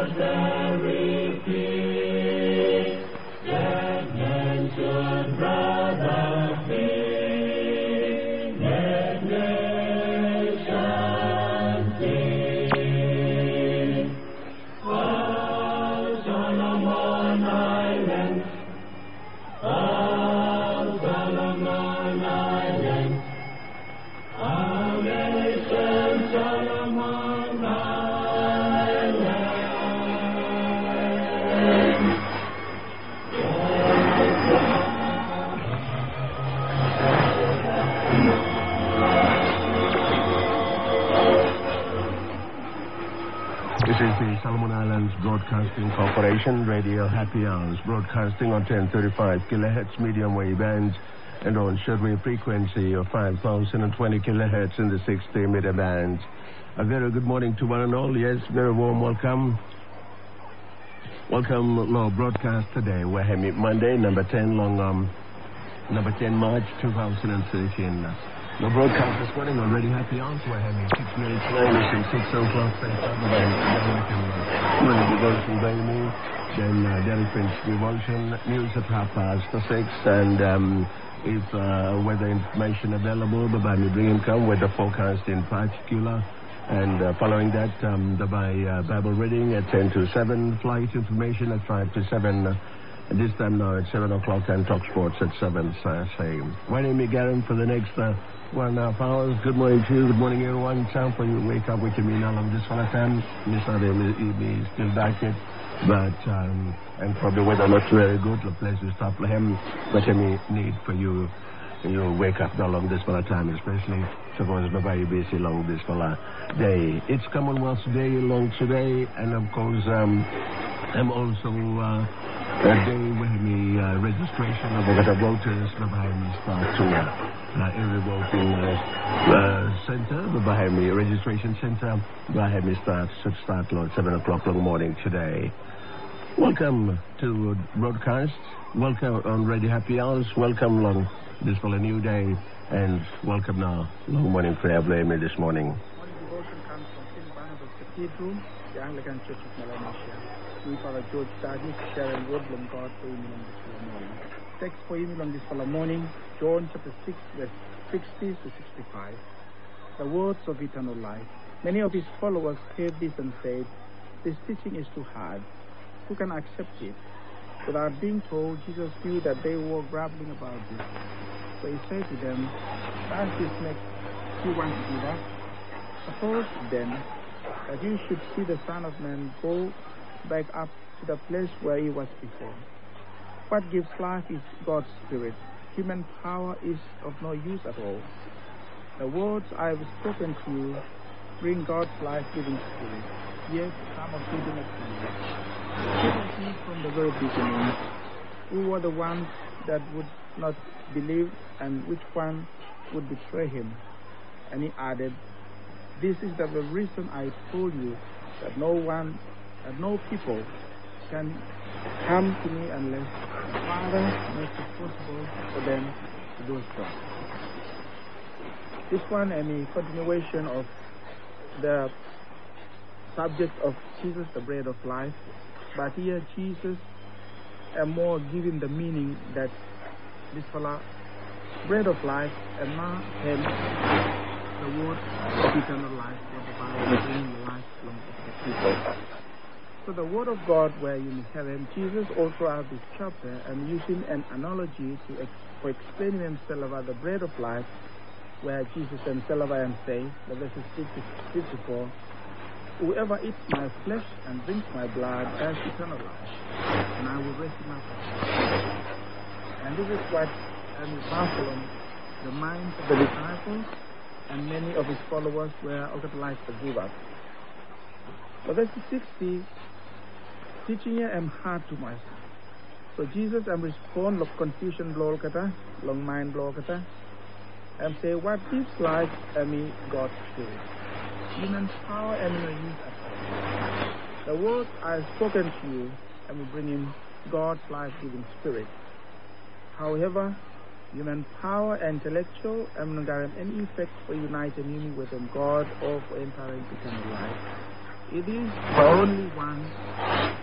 Broadcasting Corporation, Radio Happy Hours, broadcasting on 1035 kilohertz medium wave bands and on shortwave frequency of 5020 kilohertz in the 60 meter bands. A very good morning to one and all. Yes, very warm welcome. Welcome to our broadcast today. We're having Monday, number 10 March 2013. The broadcast this morning already happy hours. We're having 6 minutes later since 6 o'clock. Devotion by me. Then Derek Prince Devotion. News at 6:30. And if weather information available, by me bring him come with the forecast in particular. And following that, the Bible reading at 10 to 7. Flight information at 5 to 7. This time now at 7 o'clock and Talk Sports at 7. Same. My name is Garen for the next 1.5 hours. Good morning to you. Good morning, everyone. Time for you to wake up with me now. I'm just one time. Mr. Adam still dark yet. But, and probably weather not very good. The place will stop for him. But I need for you wake up along this for a time, especially suppose you busy along this for a day. It's Commonwealth Day along today. And of course, I'm also a day where me registration of the voters behind me start to every voting center behind me registration center behind me should start at 7 o'clock in the morning today. Welcome to broadcast. Welcome on Radio Happy Hours. Welcome along this for a new day, and welcome now long morning prayer blame me this morning. Morning devotion comes from St. Barnabas Cathedral, the Anglican Church of Melanesia. We Father George Sadi sharing word from God for you this morning. Text for you this morning, John chapter 6, verse 60 to 65. The words of eternal life. Many of his followers heard this and said, "This teaching is too hard. Who can accept it?" Without being told, Jesus knew that they were grappling about this. So he said to them, "Does this make you want to do that? Suppose then that you should see the Son of Man go back up to the place where he was before. What gives life is God's Spirit. Human power is of no use at all. The words I have spoken to you bring God's life-giving Spirit. Yes, some of you do not believe. From the very beginning, who were the ones that would not believe and which one would betray him?" And he added, "This is the reason I told you that no people can come to me unless the Father makes it possible for them to do so." This one and a continuation of the subject of Jesus, the bread of life. But here Jesus more giving the meaning that this fella, bread of life, and now hence the word of eternal life, what the Bible is bringing life along the people. So the word of God where you may have him, Jesus also has this chapter and using an analogy for explaining himself about the bread of life, where Jesus himself and say, the verses 54, "Whoever eats my flesh and drinks my blood has eternal life, and I will raise him up." And this is what baffled the minds of the disciples, and many of his followers were organized to give up. But verse 60, teaching here am hard to myself. So Jesus respond of confusion blow kata, long mind blow kata, and say, what gives life me God's Spirit? Human power and no use at all. The words I have spoken to you and bring in God's life-giving Spirit. However, human power and intellectual and not have any effect for uniting you with God or for entering eternal life. It is the only one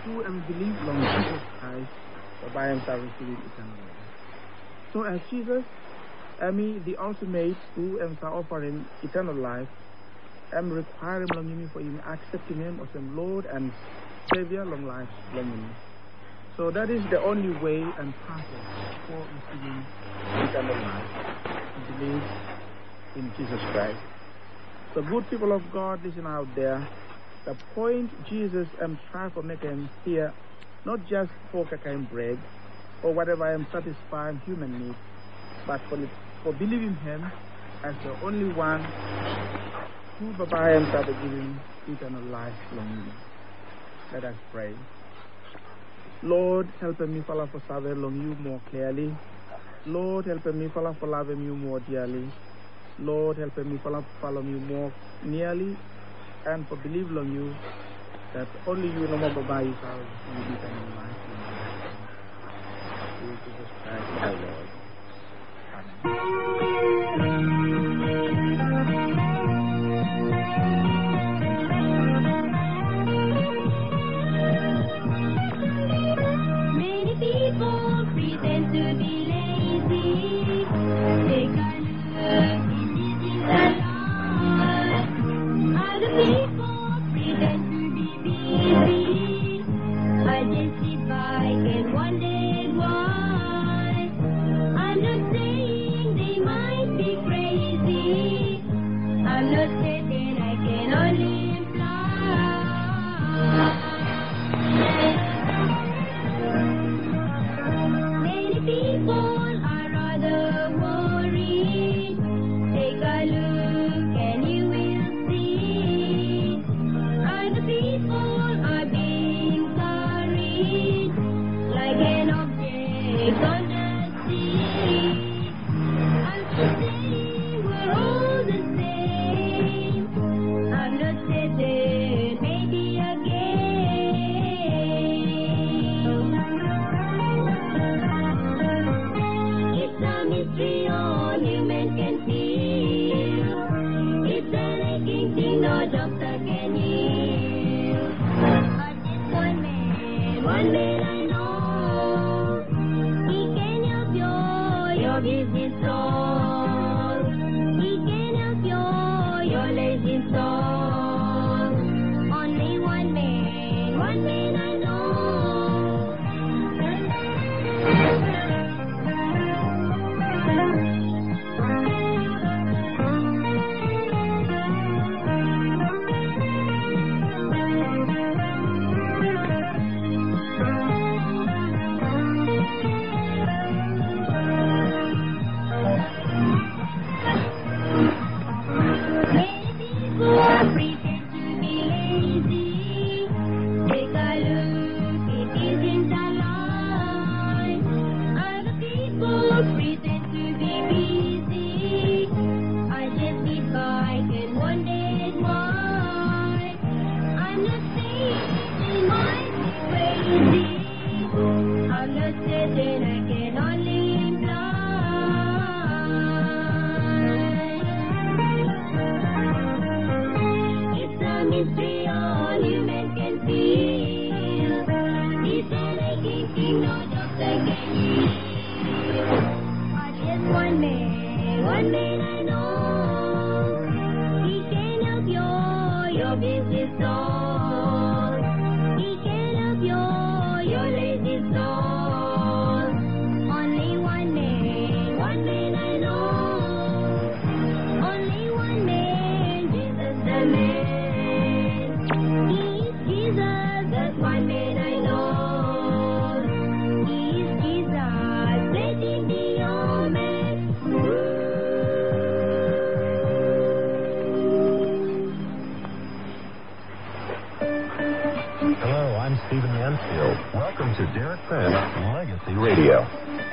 whoever believes on Jesus Christ, by him shall receive eternal life. So as Jesus, the ultimate who shall offer him eternal life, require him long for him, accepting him as him Lord and Savior long life long. So that is the only way and process for receiving eternal life, to believe in Jesus Christ. So good people of God, listen out there. The point Jesus try for making here, not just for bread or whatever satisfying human needs, but for believing him as the only one who by himself is giving eternal life long. Let us pray. Lord, help me follow for serving long you more clearly. Lord, help me follow for loving you more dearly. Lord, help me follow you more nearly, and for believe on you that only you no more by you shall receive eternal life. Through Jesus Christ our Lord. Many people pretend to be lazy. They can other people pretend to be busy. I just sit back and wonder why. I'm not saying they might be crazy. I'm not saying I can only imply. Many people are rather worried. Take a look and you will see. Other people are being carried like an object on the sea. I'm just saying we're all the same. I'm not certain, maybe again. It's a mystery all human can feel. It's an aching thing no doctor can heal. But just one man I know. He can help your business soul. He can help your lazy soul. Only one man I know. One man I know. He can help your business soul. He can help your lazy soul. Only one man I know. Only one man, Jesus the man. He is Jesus, that's one man I know. He is Jesus, let him be your man. Hello, I'm Stephen Mansfield. Welcome to Derek Prince Legacy Radio.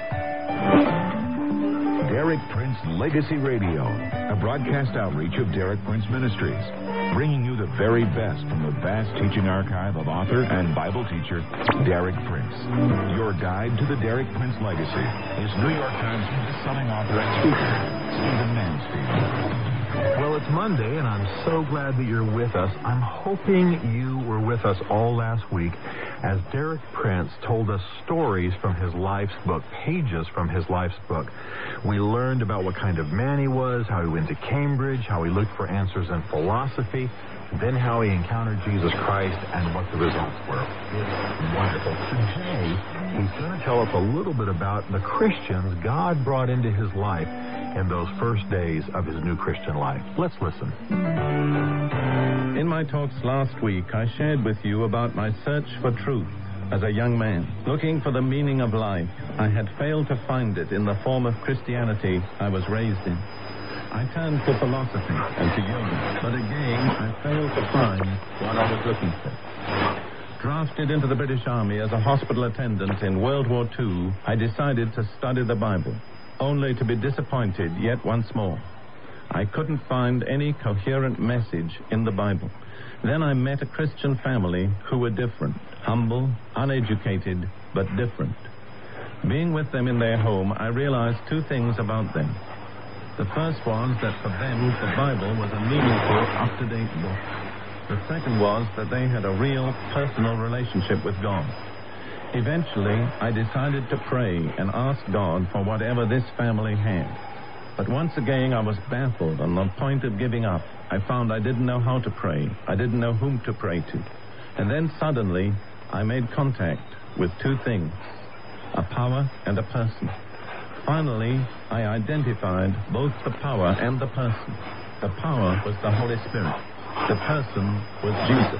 Derek Prince Legacy Radio, a broadcast outreach of Derek Prince Ministries, bringing you the very best from the vast teaching archive of author and Bible teacher Derek Prince. Your guide to the Derek Prince legacy is New York Times best-selling author and speaker Stephen Mansfield. Well, it's Monday, and I'm so glad that you're with us. I'm hoping you were with us all last week as Derek Prince told us stories from his life's book, pages from his life's book. We learned about what kind of man he was, how he went to Cambridge, how he looked for answers in philosophy, then how he encountered Jesus Christ and what the results were. It's wonderful. Today, he's going to tell us a little bit about the Christians God brought into his life in those first days of his new Christian life. Let's listen. In my talks last week, I shared with you about my search for truth as a young man. Looking for the meaning of life, I had failed to find it in the form of Christianity I was raised in. I turned to philosophy and to yoga, but again, I failed to find what I was looking for. Drafted into the British Army as a hospital attendant in World War II, I decided to study the Bible, only to be disappointed yet once more. I couldn't find any coherent message in the Bible. Then I met a Christian family who were different, humble, uneducated, but different. Being with them in their home, I realized two things about them. The first was that for them, the Bible was a meaningful, up-to-date book. The second was that they had a real, personal relationship with God. Eventually, I decided to pray and ask God for whatever this family had. But once again, I was baffled on the point of giving up. I found I didn't know how to pray. I didn't know whom to pray to. And then suddenly, I made contact with two things, a power and a person. Finally, I identified both the power and the person. The power was the Holy Spirit. The person was Jesus.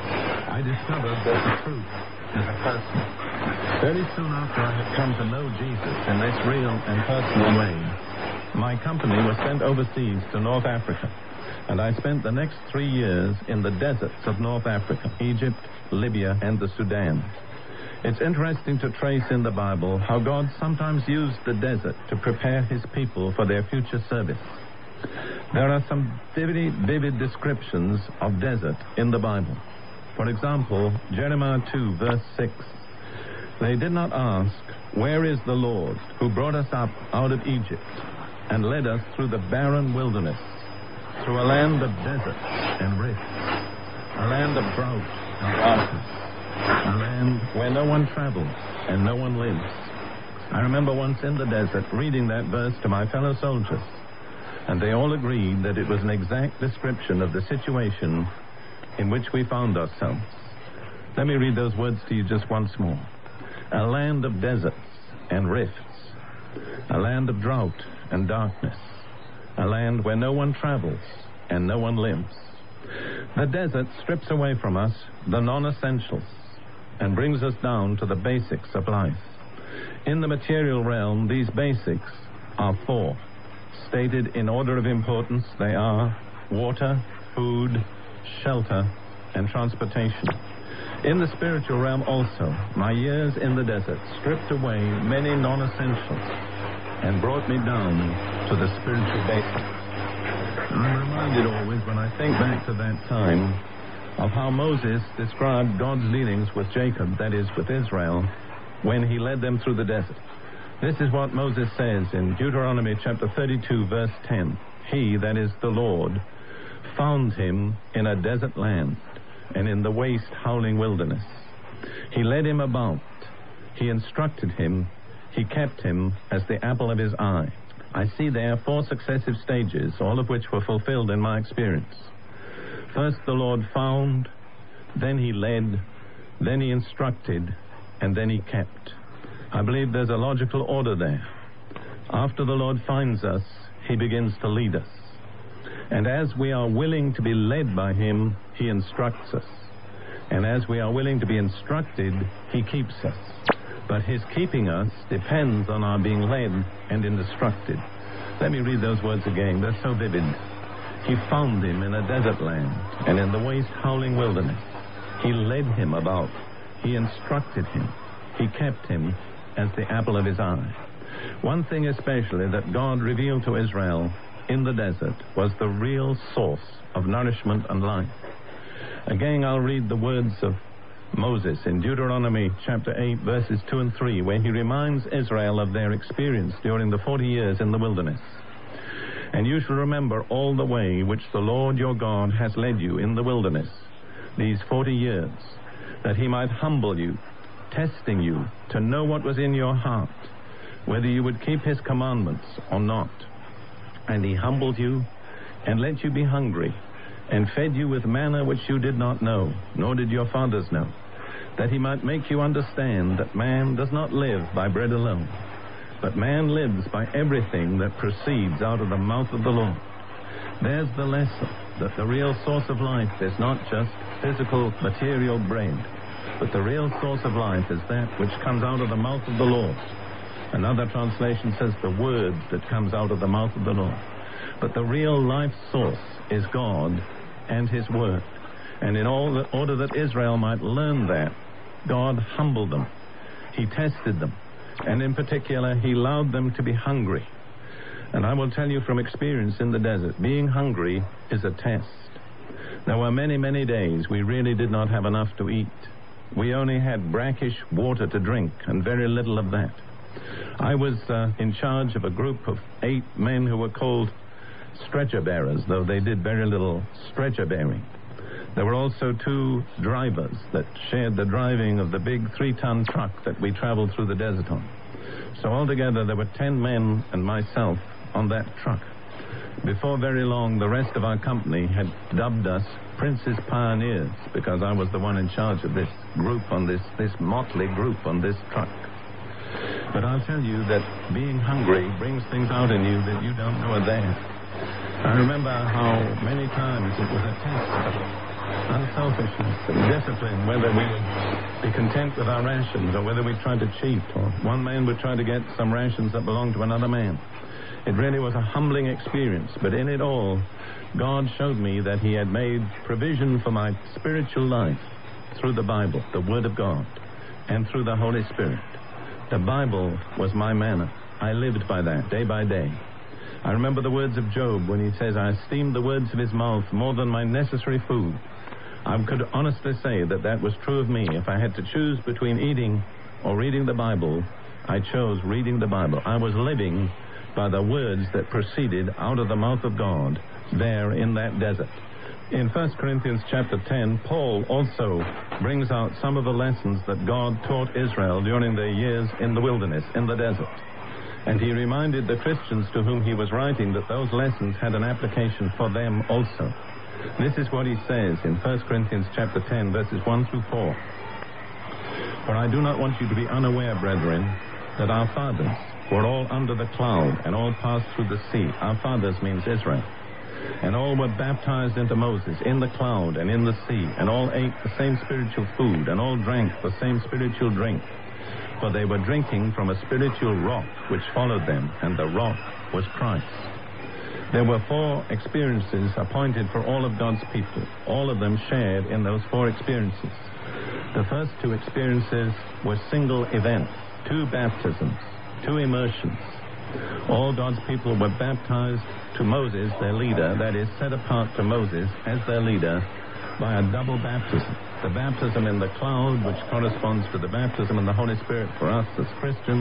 I discovered that the truth is a person. Very soon after I had come to know Jesus in this real and personal way, my company was sent overseas to North Africa, and I spent the next 3 years in the deserts of North Africa, Egypt, Libya, and the Sudan. It's interesting to trace in the Bible how God sometimes used the desert to prepare his people for their future service. There are some vivid descriptions of desert in the Bible. For example, Jeremiah 2, verse 6. They did not ask, "Where is the Lord who brought us up out of Egypt and led us through the barren wilderness, through a land of deserts and rifts, a land of drought and darkness, a land where no one travels and no one lives." I remember once in the desert reading that verse to my fellow soldiers, and they all agreed that it was an exact description of the situation in which we found ourselves. Let me read those words to you just once more. A land of deserts and rifts, a land of drought and darkness, a land where no one travels and no one lives. The desert strips away from us the non-essentials and brings us down to the basics of life. In the material realm, these basics are four. Stated in order of importance, they are water, food, shelter, and transportation. In the spiritual realm also, my years in the desert stripped away many non-essentials and brought me down to the spiritual basics. I'm reminded always when I think back to that time of how Moses described God's dealings with Jacob, that is, with Israel, when he led them through the desert. This is what Moses says in Deuteronomy chapter 32, verse 10. He, that is the Lord, found him in a desert land and in the waste, howling wilderness. He led him about. He instructed him. He kept him as the apple of his eye. I see there 4 successive stages, all of which were fulfilled in my experience. First, the Lord found, then he led, then he instructed, and then he kept. I believe there's a logical order there. After the Lord finds us, he begins to lead us. And as we are willing to be led by him, he instructs us. And as we are willing to be instructed, he keeps us. But his keeping us depends on our being led and instructed. Let me read those words again. They're so vivid. He found him in a desert land and in the waste, howling wilderness. He led him about. He instructed him. He kept him as the apple of his eye. One thing especially that God revealed to Israel in the desert was the real source of nourishment and life. Again, I'll read the words of Moses in Deuteronomy chapter 8, verses 2 and 3, where he reminds Israel of their experience during the 40 years in the wilderness. And you shall remember all the way which the Lord your God has led you in the wilderness these 40 years, that he might humble you, testing you to know what was in your heart, whether you would keep his commandments or not. And he humbled you and let you be hungry, and fed you with manna which you did not know, nor did your fathers know, that he might make you understand that man does not live by bread alone, but man lives by everything that proceeds out of the mouth of the Lord. There's the lesson, that the real source of life is not just physical, material bread, but the real source of life is that which comes out of the mouth of the Lord. Another translation says the word that comes out of the mouth of the Lord. But the real life source is God and his word. And in order that Israel might learn that, God humbled them. He tested them. And in particular, he allowed them to be hungry. And I will tell you from experience in the desert, being hungry is a test. There were many, many days we really did not have enough to eat. We only had brackish water to drink, and very little of that. I was in charge of a group of 8 men who were called stretcher bearers, though they did very little stretcher bearing. There were also 2 drivers that shared the driving of the big 3-ton truck that we traveled through the desert on. So altogether there were 10 men and myself on that truck. Before very long, the rest of our company had dubbed us Prince's Pioneers, because I was the one in charge of this group on this motley group on this truck. But I'll tell you that being hungry brings things out in you that you don't know are there. I remember how many times it was a test of unselfishness and discipline, whether we would be content with our rations or whether we tried to cheat, or one man would try to get some rations that belonged to another man. It really was a humbling experience, but in it all, God showed me that he had made provision for my spiritual life through the Bible, the Word of God, and through the Holy Spirit. The Bible was my manna. I lived by that day by day. I remember the words of Job when he says, I esteemed the words of his mouth more than my necessary food. I could honestly say that that was true of me. If I had to choose between eating or reading the Bible, I chose reading the Bible. I was living by the words that proceeded out of the mouth of God there in that desert. In 1 Corinthians chapter 10, Paul also brings out some of the lessons that God taught Israel during their years in the wilderness, in the desert. And he reminded the Christians to whom he was writing that those lessons had an application for them also. This is what he says in 1 Corinthians chapter 10, verses 1 through 4. For I do not want you to be unaware, brethren, that our fathers were all under the cloud and all passed through the sea. Our fathers means Israel. And all were baptized into Moses in the cloud and in the sea, and all ate the same spiritual food, and all drank the same spiritual drink. For they were drinking from a spiritual rock which followed them, and the rock was Christ. There were 4 experiences appointed for all of God's people. All of them shared in those 4 experiences. The first 2 experiences were single events, 2 baptisms, 2 immersions. All God's people were baptized to Moses, their leader, that is, set apart to Moses as their leader by a double baptism. The baptism in the cloud, which corresponds to the baptism in the Holy Spirit for us as Christians,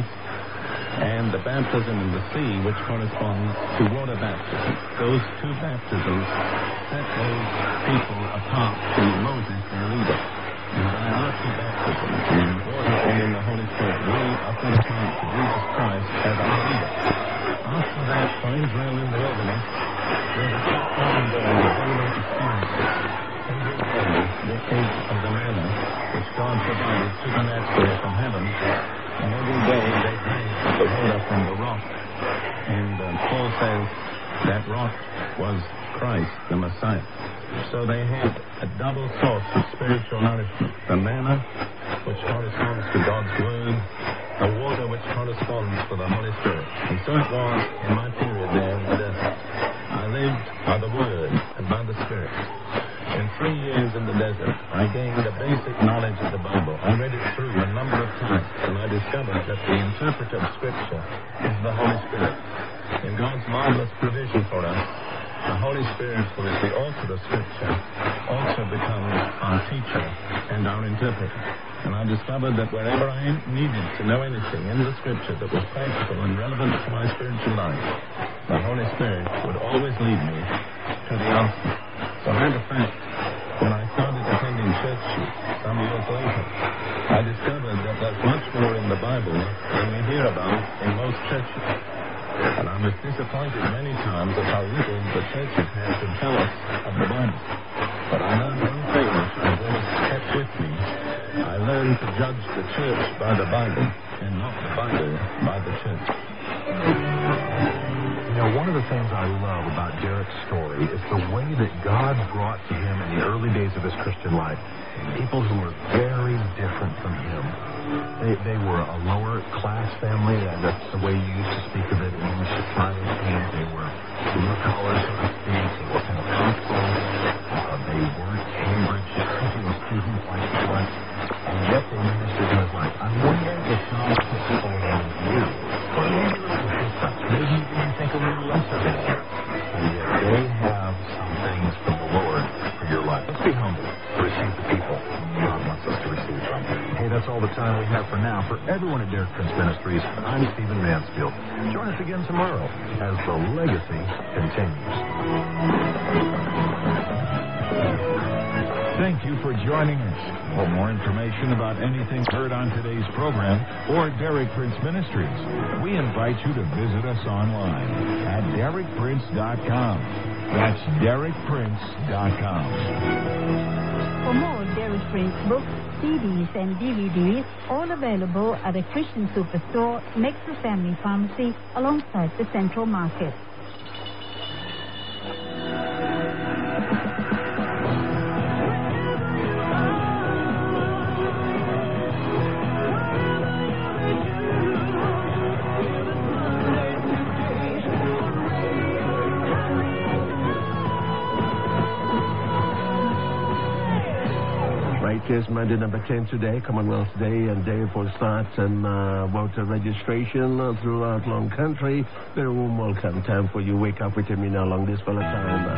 and the baptism in the sea, which corresponds to water baptism. Those 2 baptisms set those people apart to Moses, their leader. And by our 2 baptisms, in water and in the Holy Spirit, we are set apart to Jesus Christ as our leader. After that, for Israel in the wilderness, there was a ongoing daily experiences. Every day, they ate of the manna which God provided supernaturally from heaven, and every day they drank of the water from the rock. And Paul says that rock was Christ, the Messiah. So they had a double source of spiritual nourishment. The manna, which corresponds to God's Word, the water which corresponds to the Holy Spirit. And so it was in my period there in the desert. I lived by the Word and by the Spirit. In 3 years in the desert, I gained a basic knowledge of the Bible. I read it through a number of times, and I discovered that the interpreter of Scripture is the Holy Spirit. In God's marvelous provision for us, the Holy Spirit, who is the author of Scripture, also becomes our teacher and our interpreter. And I discovered that wherever I needed to know anything in the Scripture that was practical and relevant to my spiritual life, the Holy Spirit would always lead me to the answer. So, matter of fact, when I started attending church some years later, I discovered that there's much more in the Bible than we hear about in most churches. And I was disappointed many times at how little the churches had to tell us of the Bible. But I learned one thing which I've always kept with me. I learned to judge the church by the Bible and not the Bible by the church. You know, one of the things I love about Derek's story is the way that God brought to him in the early days of his Christian life people who were very different from him. They were a lower class family, and that's the way you used to speak of it in the Chicago team. They were blue collar, so to speak. They were Pentecostal. They weren't Cambridge students like he was. And yet they ministered to his life. I wonder if some of the people around you, or maybe a little bit such, maybe you even think a little less of it, and yet they have some things from the Lord for your life. Let's be humble to receive the people God wants us to receive from. Hey, that's all the time we have for now. For everyone at Derek Prince Ministries, I'm Stephen Mansfield. Join us again tomorrow as the legacy continues. Thank you for joining us. For more information about anything heard on today's program or Derek Prince Ministries, we invite you to visit us online at DerekPrince.com. That's DerekPrince.com. For more Derek Prince books, CDs, and DVDs, all available at a Christian Superstore next to Family Pharmacy alongside the Central Market. Yes, Monday number 10 today, Commonwealth Day, and day for start and voter registration throughout long country. Very warm welcome time for you. Wake up with me now along this fella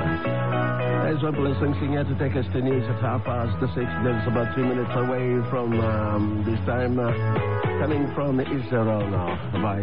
time. As well, listening here to take us to news at 6:30. That's about 2 minutes away from this time. Coming from Israel now, by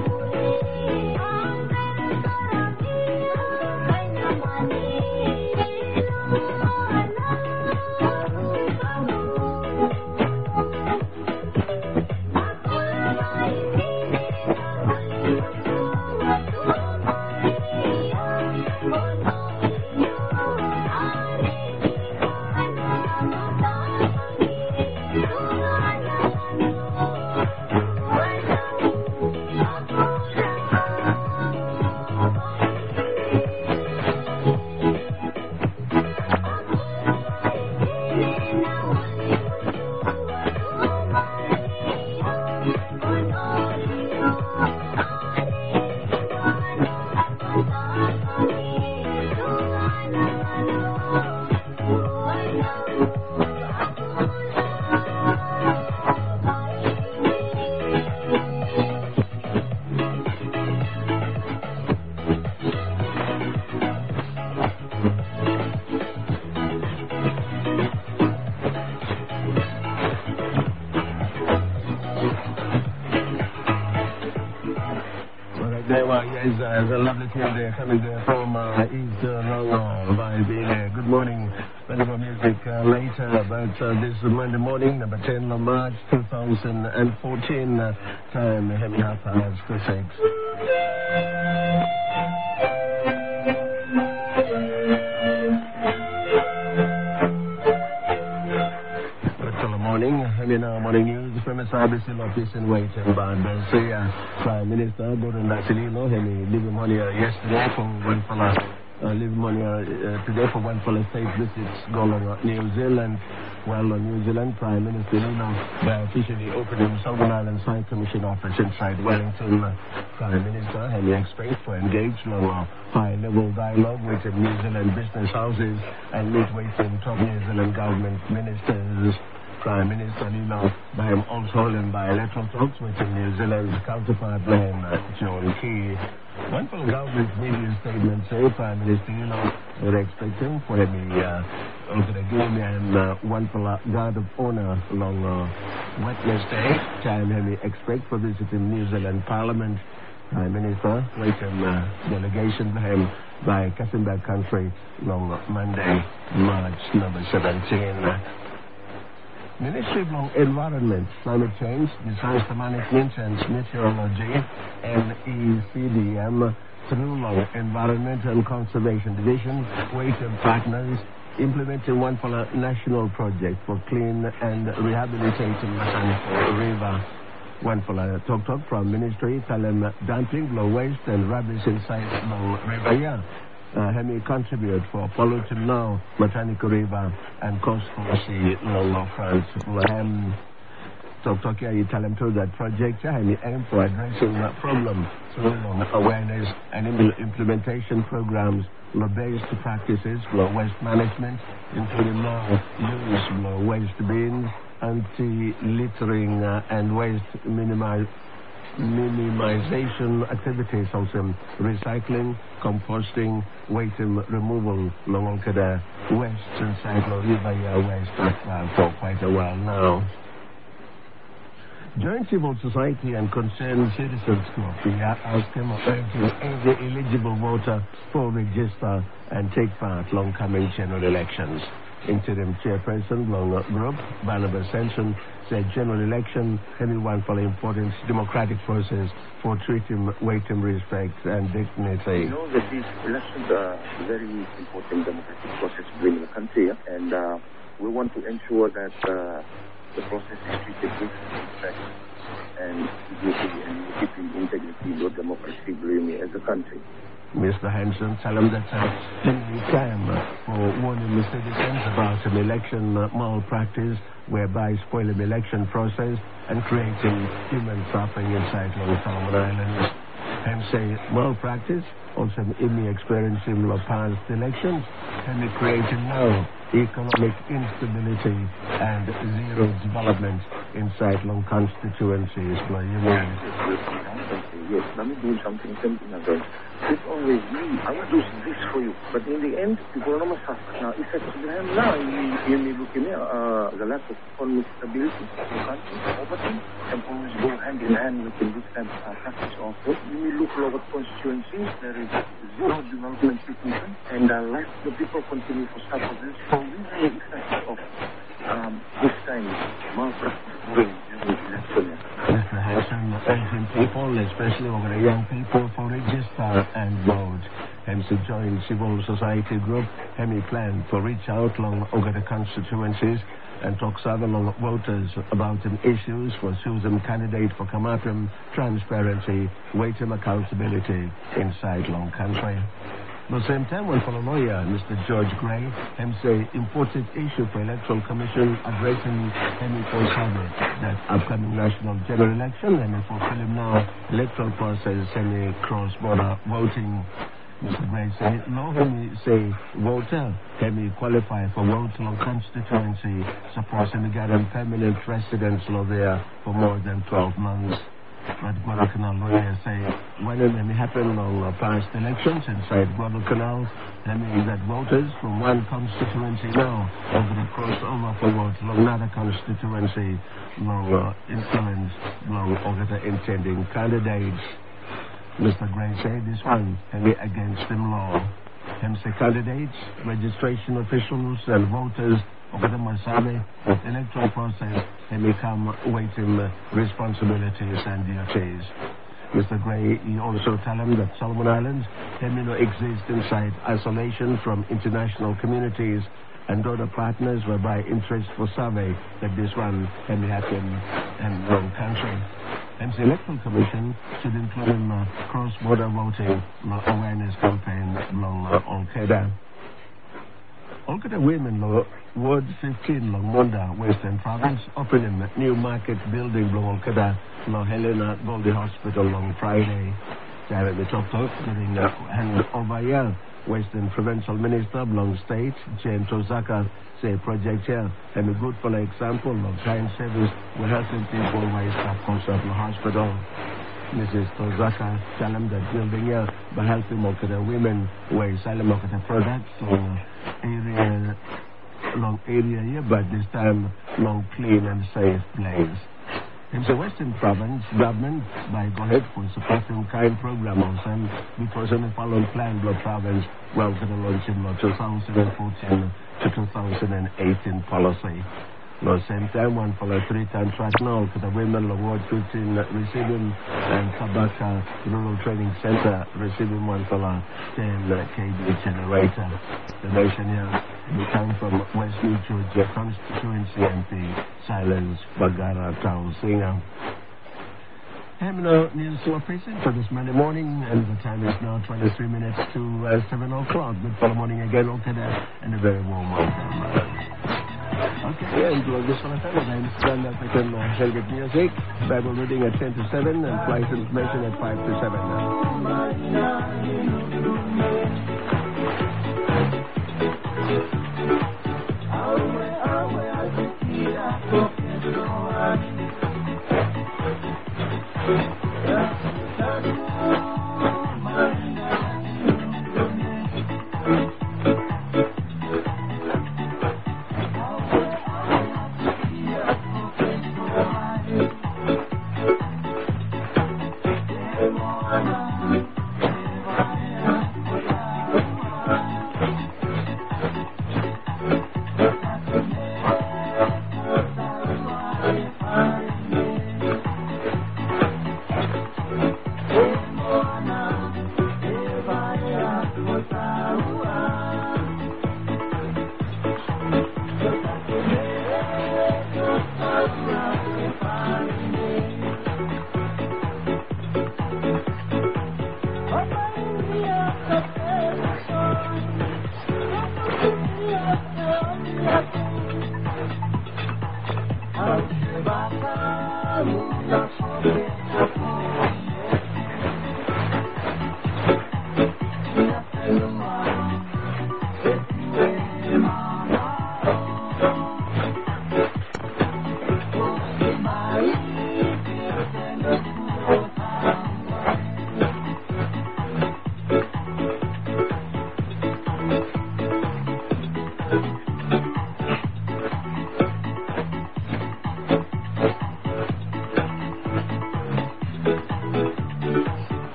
Bye. here there, coming there from East Longor by being there. Good morning. Plenty of music later, but this Monday morning, number 10 of March 2014, time, Hemi half past 6. Morning news from the service office in Waiting Band. Prime Minister Gordon Nasilino, he leave him on here yesterday for one for leave him on here today for one for state visits going on New Zealand. While on New Zealand, Prime Minister Lino by officially opening Southern Islands High Commission office inside Wellington. Prime Minister Henry expects to engage in a high-level dialogue with the New Zealand business houses and meet with top New Zealand government ministers. Prime Minister Lino by him also holding bilateral talks with the New Zealand's counterpart named John Key. One from government media statement say Prime Minister Lino would expect him for him over the game and one for guard of honor along Wednesday. Time him expect for visiting New Zealand Parliament. Prime Minister waiting delegation by him by Cassenberg country along Monday, March number 17. Ministry of Environment, Climate Change, Disaster Management and Meteorology, NECDM, through Law, Environment and Conservation Division, Waiting Partners, implementing one for a national project for clean and rehabilitating Matanico River. One for a talk from Ministry, tell them dumping low waste and rubbish inside low river. Yeah. Hemi contribute for polluting now Matanico River and cost for the Low France. Talk here, you tell them to that project. Hemi aim for addressing that problem through awareness and implementation programs, law-based practices, law waste management, including law use, law waste bins, anti-littering and waste minimization activities, also recycling, composting, waste removal along the western side of River West for quite a while now. Joint Civil Society and Concerned Citizens Group, we are asking every eligible voter for register and take part in coming general elections. Interim Chairperson Long Group, Barnabas Senson, said general election anyone for the important democratic process for treating waiting respect and dignity. You know that these elections are a very important democratic process within the country, and we want to ensure that the process is treated with respect and dignity and keeping integrity of democracy really as a country. Mr. Hanson, tell him that any time for warning the citizens about an election malpractice whereby spoiling the election process and creating human suffering inside Long Solomon Islands. And say malpractice, also in the experience in the past elections, and creating now economic instability and zero development inside Long constituencies. Yes, let me do something simple again. It's always me. I will do this for you. But in the end, people are not suffer. Now, if it's now, you may look in the lack of economic stability in the country, poverty, can always go hand in hand with this kind of practice also. You may look at constituencies, there is zero development situation, and let the people continue to suffer this. So these are the effects of this kind of malpractice during the election. Mr. Hanson, urging people, especially over the young people, for register and vote. Hence, to join civil society group, Hemi plan to reach out along over the constituencies and talk to other voters about issues for choosing candidate for Kamatam transparency, waiting accountability inside Long Country. At the same time, one fellow lawyer, Mr. George Gray, him say important issue for Electoral Commission addressing any survey that upcoming national general election and fulfilling now electoral process any cross-border voting. Mr. Gray say, no, him say voter, him qualify for vote on constituency, supposing to get a permanent residence law there for more than 12 months. But Guadalcanal lawyers say when it may happen on past elections inside Guadalcanal, that means that voters from one constituency now over the crossover for vote along another constituency long influence long over the intending candidates. Mr. Gray said this one can be against him law. Him say candidates, registration officials, and voters over the Masabe electoral process can become waiting responsibilities and duties. Mr. Gray, he also tell him that Solomon Islands can exist inside isolation from international communities and other partners whereby interest for survey that this one can happen in wrong country. And the Electoral Commission should include in cross-border voting awareness campaign along Al-Qaeda. Al-Qaeda Women Ward 15 Long Monda, Western Province, opening a new market building along Al-Qaeda, Long Helena Goldie Hospital on Friday. There the talk giving hand over here. Western Provincial Minister Long State, James Ozaka, say project here and a good for example of kind service we're helping people while staff comes up the hospital. Mrs. Ozaka tell them that building here by helping the women where selling the products long area here, but this time long clean and safe place. In the Western Province, government by go ahead for supporting kind program also because in the following plan the province well to the launch in 2014 to 2018 policy. No same time one for a 3-ton track now to the Women Award 15 receiving and Kabaka Rural Training Center receiving one for a 10 kV generator. The nation here we come from West New Georgia constituency MP Silence Bagara Town Singer. Hamino News present for this Monday morning, and the time is now 23 minutes to 7 o'clock. Good for the morning again, okay, and a very warm welcome. Okay, and this one time, I'm Stand African Helget Music, Bible reading at 10 to 7, and flight information at 5 to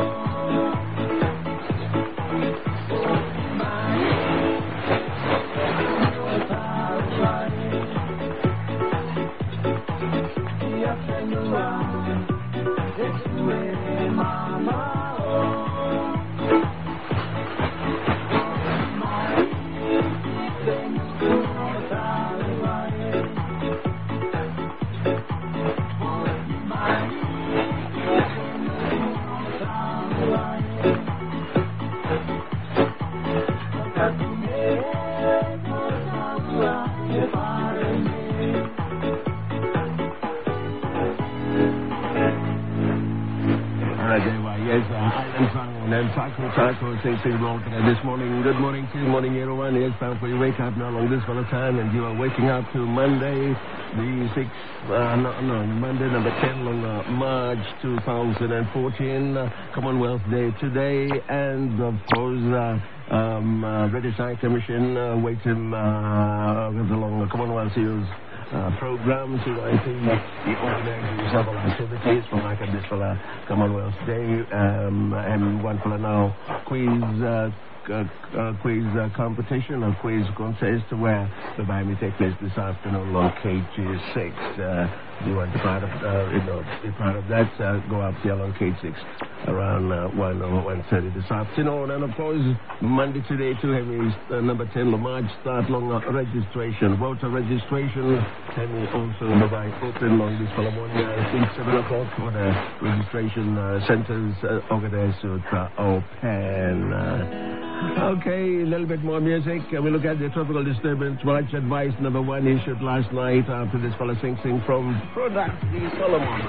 7. This morning, good morning to you, morning everyone. It's time for you wake up now along this one time, and you are waking up to Monday, the 6th, Monday number 10 on March 2014, Commonwealth Day today, and of course, British High Commission waiting along the Commonwealth Seals programs who I think the organizing several activities for like this for Commonwealth Day and one for now quiz competition or quiz contest where the will take place this afternoon on KG6. You want to be part of that? Go up here on KG6 around 1 or 1:30 this afternoon. And of course, Monday today too, is number 10 of March start long registration, voter registration. And also by open on this morning since 7 o'clock for the registration centers organized to open. Okay, a little bit more music. We look at the tropical disturbance watch advice number 1 issued last night after this fella sing from Product the Solomon.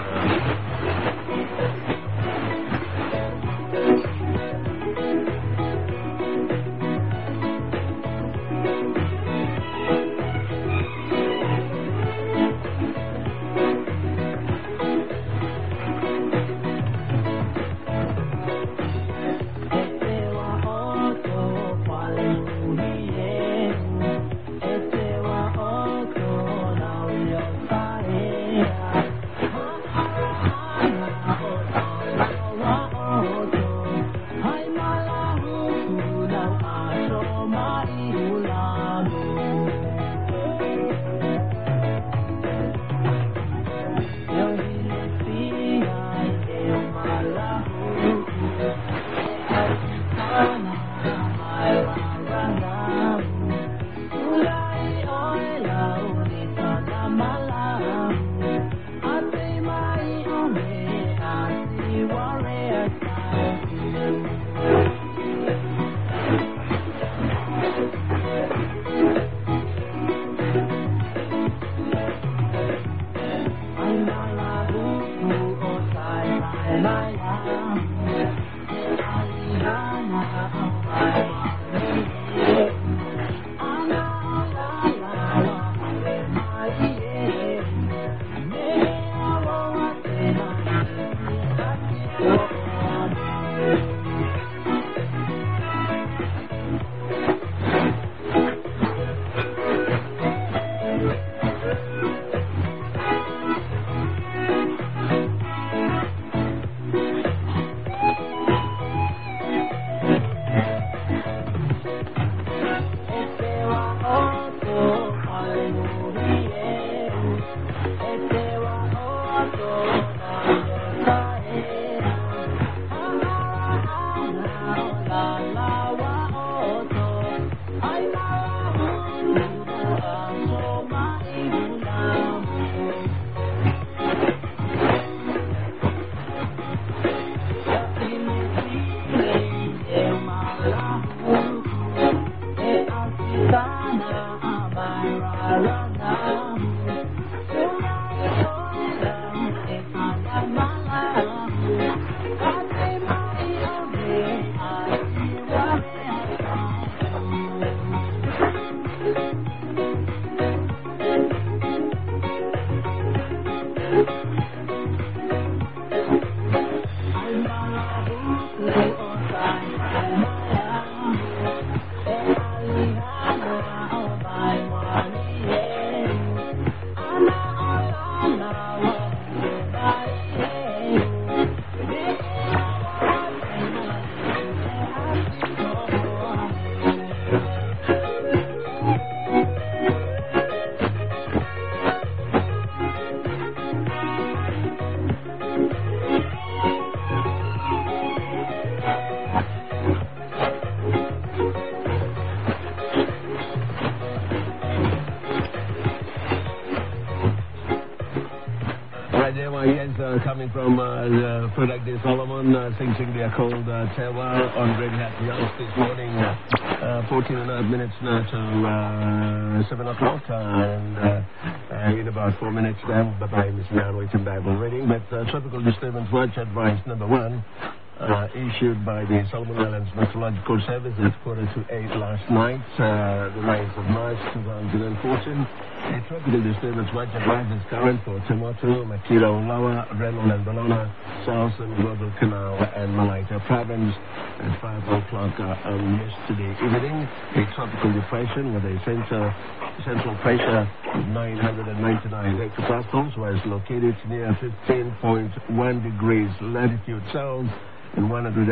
Right there, yes, coming from the product is Solomon, singing their called Tewa on Red Hat Youngs this morning. 14.5 minutes now to 7 o'clock, and in about 4 minutes then, bye-bye, Miss Man, waiting Bible reading. But tropical disturbance watch advice number 1. Issued by the Solomon Islands Meteorological Service at 7:45 last night, the 9th of March 2014. A tropical disturbance watch advice is current for Tumotu, Makira, Ulawa, Renal and Bologna, South and Guadalcanal and Malaita province at 5 o'clock yesterday evening. A tropical depression with a central pressure of 999 hectopascals was located near 15.1 degrees latitude south and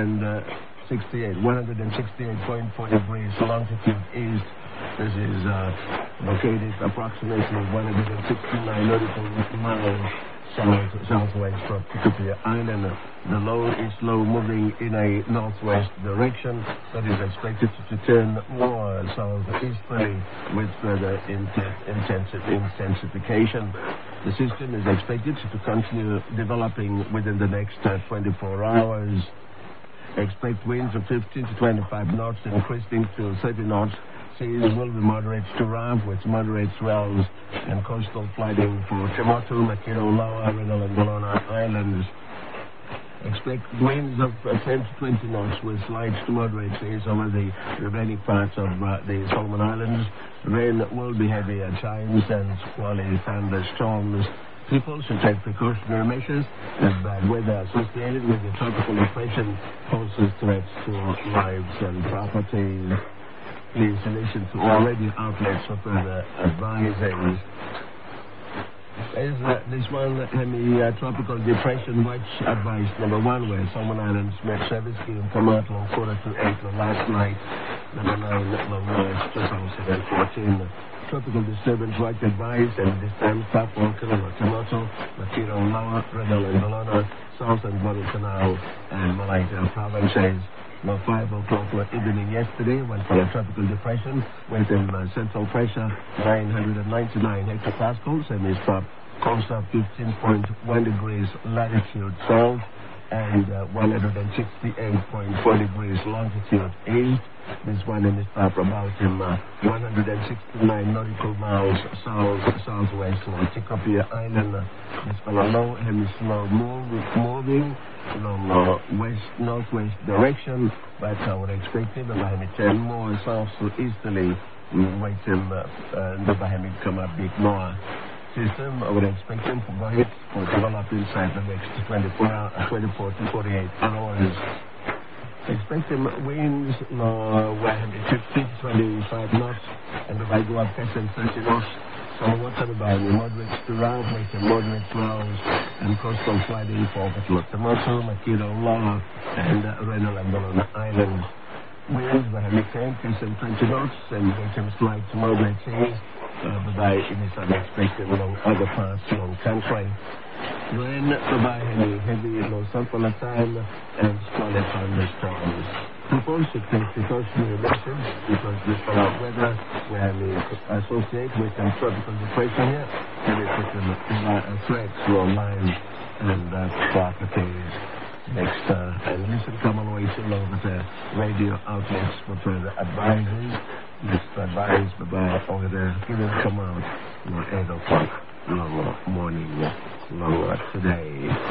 168.4 degrees longitude east. This is located approximately 169 nautical miles southwest from Tikopia Island. The low is slow moving in a northwest direction that is expected to turn more southeasterly with further intensification. The system is expected to continue developing within the next 24 hours. Expect winds of 15 to 25 knots increasing to 30 knots. Seas will be moderate to rough with moderate swells and coastal flooding for Tumotu, Makira, Ulawa, Renal and Bologna Islands. Expect winds of 10 to 20 knots with slight to moderate seas over the remaining parts of the Solomon Islands. Rain will be heavy at times and squally thunderstorms. People should take precautionary measures as bad weather associated with the tropical depression poses threats to lives and properties. Please listen to all radio outlets for further advices. This one, tropical depression watch advice number 1, where Solomon Islands Met Service gave come out on 7:45 last night, number 9 of March 2014. Tropical disturbance watch advice, and this time Papua, Tumotu, Makira, Ulawa, Renal and Bologna, South and Guadalcanal and Malaita provinces. About 5 o'clock evening yesterday, went for a tropical depression with central pressure 999 hectopascals and is top coast of 15.1 degrees latitude south and 168.4 degrees longitude east. This one in is top about 169 nautical miles southwest of Tikopia Island. This one low and slow moving along west-northwest direction, but I would expect him to turn more south to easterly, waiting the Bahamian come up big more. System, I would expect him to go ahead or develop inside the next 24 to 48 hours. Expecting winds were 50 to 25 knots, and if I go up past 30 knots, so what's about moderate to rough, making moderate swells and coastal flooding for Tumotu, Makira, Ulawa, and Renal and Bologna Islands. Winds were 10 to 20 knots and making slight to moderate seas, but it is unexpected along other parts of the country. Rain, heavy low sulfur time and squally thunderstorms. People should take precautionary measures because this weather will associate with a tropical depression here and it puts a threat to our lives and properties. Next, and listen, come all the way to the radio outlets for further advices. Next advice, over there, give it come out 8 o'clock morning. Today.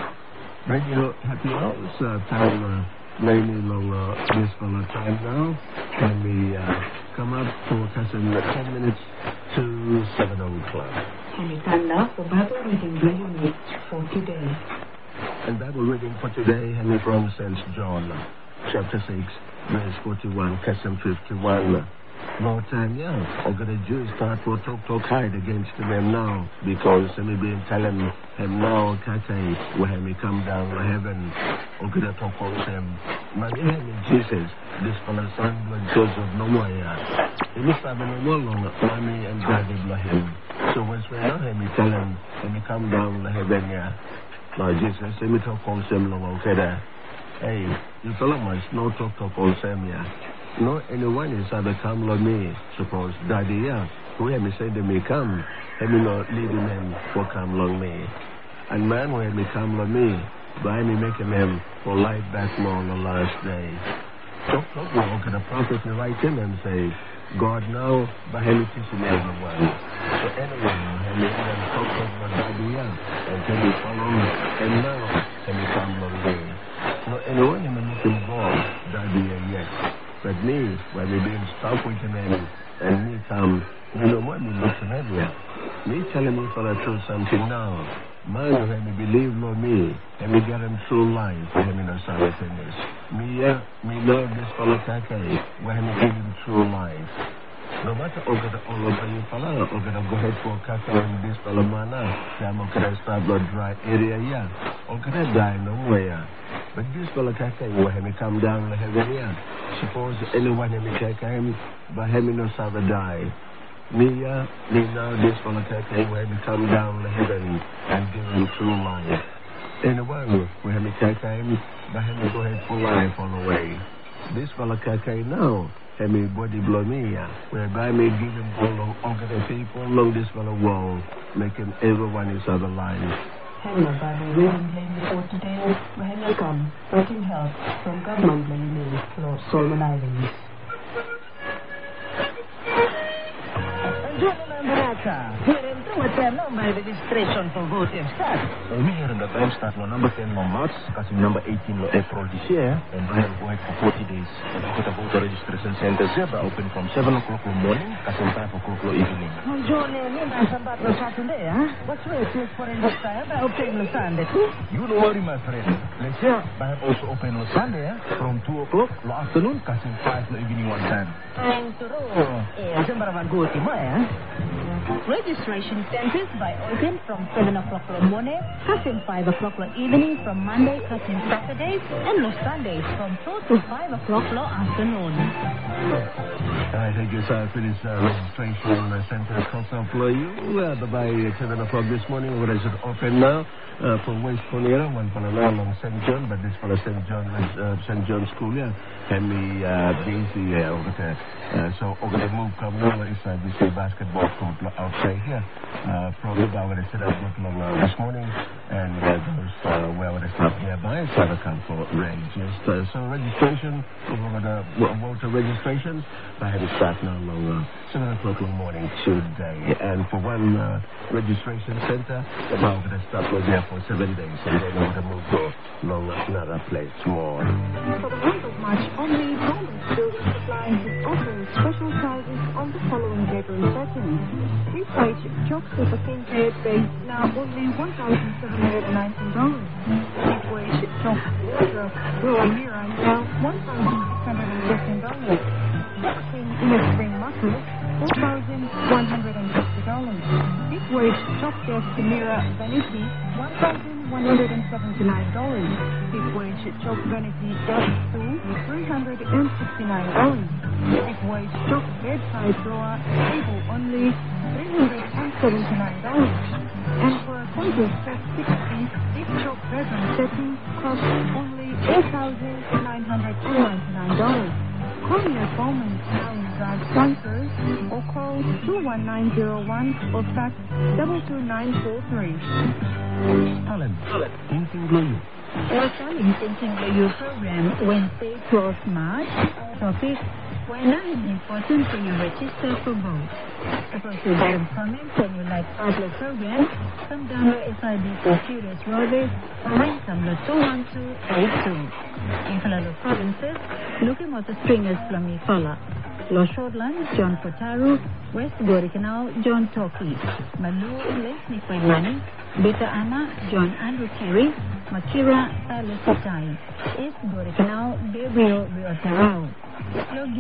Radio Happy Hours, time mainly long this time now. Can we come up for 10 minutes to 7 o'clock? And time now for Bible reading for today. And Bible reading for today, Henry from St. John, chapter 6, verse 41, Kesem 51. No time, yeah. Or the Jews start to talk hide against them now because maybe telling him now, Kate, when he come down to heaven, or gonna talk on him. But Jesus, this fellow son with Joseph no more. He must have been a well long, mommy and daddy him. So when we know him, he tell him, when he come down to heaven, yeah. Now Jesus, let me talk on him, okay there. Hey, you fellow must no talk on him, yeah. No, anyone is ever come to me, suppose daddy, yeah. Who have me say they may come, let me not lead him for come long me. And man, when me come to me, by me making him for life back more on the last day. So, the prophet me write him and say, God now, by him teaching everyone. So anyway, and me can talk about that and can be follow me, and now, can me come to me. So anyone in the looking for that yes. But me, when we being stuck with him, and me come, you know what me looking everywhere. Me telling me for the truth something now. Man, when me believe no me, and me get him through life, for him in a solid things. Me love this fellow Kakai, when he give him through life. No matter all over you fellow, or gonna go ahead for Kakai and this fellow mana, I'm gonna start blood dry area, yeah, or gonna die nowhere. But this fellow Kakai, when he come down the heaven, yeah, suppose anyone in the Kakai, but him no sabe die. Me now this fellow Kakai, where he come down the heaven and give him true life. Anyone where he Kakai, but him go ahead for life on the way. This fellow Kakai now, and me body blow me, whereby me give him all the people along this fellow wall, making everyone is other life. Hello, Bible reading lady for today. Welcome, Working Health from Government Lady Lord Solomon Islands. My registration for voting start. We here in the time start on number 10 on March, casting number 18 on April this year, and we have worked for 40 days. And we got a voter registration center Zebra open from 7 o'clock in the morning, casting 5 o'clock in the evening. Johnny, I'm about to Saturday, huh? What's waiting for in the time? I open on Sunday too. You don't worry, my friend. Let's hear. I have also open on Sunday, from 2 o'clock in the afternoon, casting 5 in the evening one time. Thanks, Registration centers by open from 7 o'clock in the morning, cutting 5 o'clock in the evening from Monday, cutting Saturdays, and no Sundays from 2 to 5 o'clock in the afternoon. I think it's for this registration center comes up for you by 7 o'clock this morning. What is it open now? For West Ponera, one for along St. John, but this for the St. John School, yeah. And me busy over there. So over the move come now is this basketball court outside here. Probably about where they set up this morning, and those where they stop nearby, so they come for register. So registration, over the voter registration, I had to start now along 7 o'clock in the morning today. And for one registration center, about the stop was there for 7 days, and then over the move to another place more. For the month of March, only Golden Building Supplies is offering special prices on the following bedroom settings. 3-page chalk super king bed base now only $1,719. 3-page chalk wardrobe drawer mirror now $1,615. Boxing inner spring mattress $4,150. 3-page chalk desk mirror vanity $1,179. 3-page chalk vanity desk stool $369. 3-page chalk bedside drawer table only $379. And for a complete set 6-piece deep chalk bedroom setting costs only $8,999. Call your Bowman Town Drive Sponsors or call 21901 or fax 22943. Alan, Thinking Blue. Welcome in Thinking Blue program, Wednesday, 12 March. Topic, why now is important for you register for vote. Suppose you have comments and you like part of the program, come download SIB for Curious Rovers or ring Tumblr 21282. In Kalalo provinces, looking at the stringers from Ifala. Lower Shortland, John Potaru. West Gorikanau, John Toki. Malu, Leslie Quaymani. Beta Ana, John Andrew Terry. Makira, Alice Satai. East Gorikanau, Gabriel Biotarao.